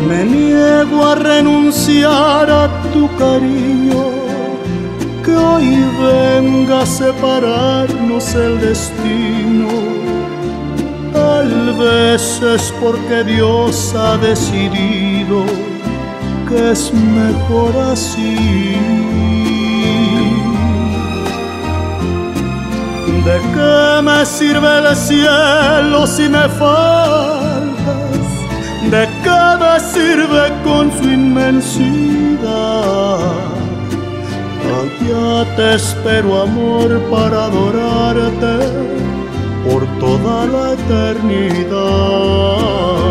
Me niego a renunciar a tu cariño, que hoy venga a separarnos el destino. Tal vez es porque Dios ha decidido que es mejor así. ¿De qué me sirve el cielo si me faltas? ¿De qué me sirve con su inmensidad? Allá te espero, amor, para adorarte por toda la eternidad.